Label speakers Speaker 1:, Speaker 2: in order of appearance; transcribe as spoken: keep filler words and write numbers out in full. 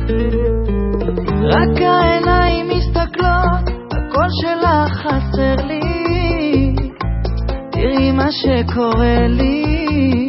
Speaker 1: רק העיניים מסתכלות, הקול שלך חסר לי, תראי מה שקורה לי.